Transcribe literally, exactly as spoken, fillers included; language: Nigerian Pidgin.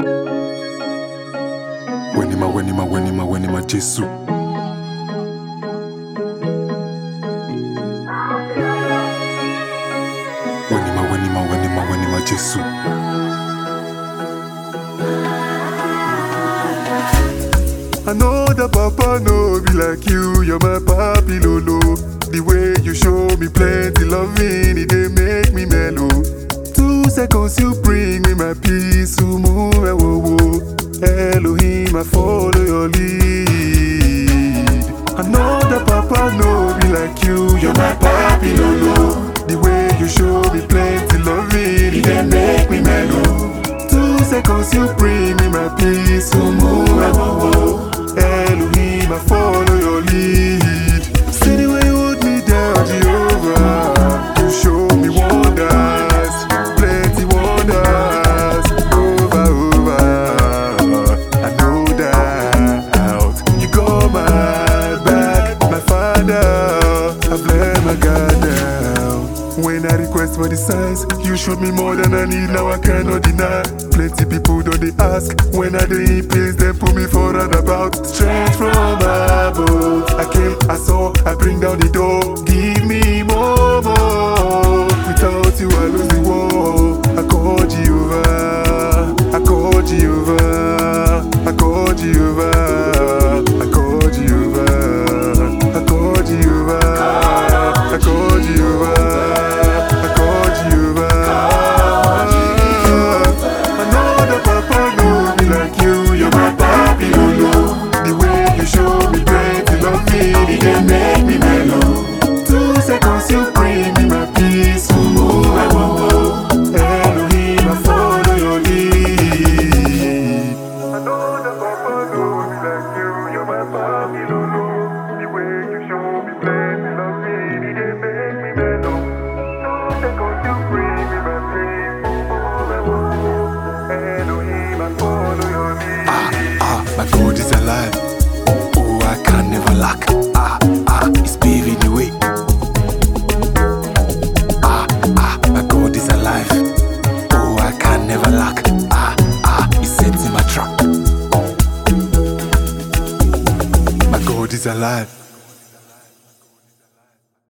Wenima, wenima, wenima, wenima, Jesus. Wenima, wenima, wenima, wenima, Jesus. I know that Papa no be like you, you're my papi lolo. The way you show me plenty loving, it dey make me mellow. Two seconds you bring me my peace, umu ewo wo. Elohim, I follow your lead. I know that Papa no be like you, you're my papi lolo. The way you show me plenty loving, it dey make me mellow. Two seconds you bring me my peace, umu ewo wo. Elohim, I follow your lead. See the way you hold me down, Jehovah. You show me wonders, plenty wonders, over, over. I know that you got my back, my Father. I've let my guard down. When I request for the signs, you showed me more than I need, now I cannot deny. Plenty people don't they ask, when I dey in pains, they put me for an about. Strength from above, I came, I saw, I bring down the door. Give me more, more. Without you, I lose the war. I call Jehovah, I call Jehovah, I call Jehovah, I call Jehovah, I call Jehovah, I call Jehovah. My God is alive. Oh, I can never lack. Ah, ah, He's paving the way. Ah, ah, my God is alive. Oh, I can never lack. Ah, ah, He's setting my trap. My God is alive.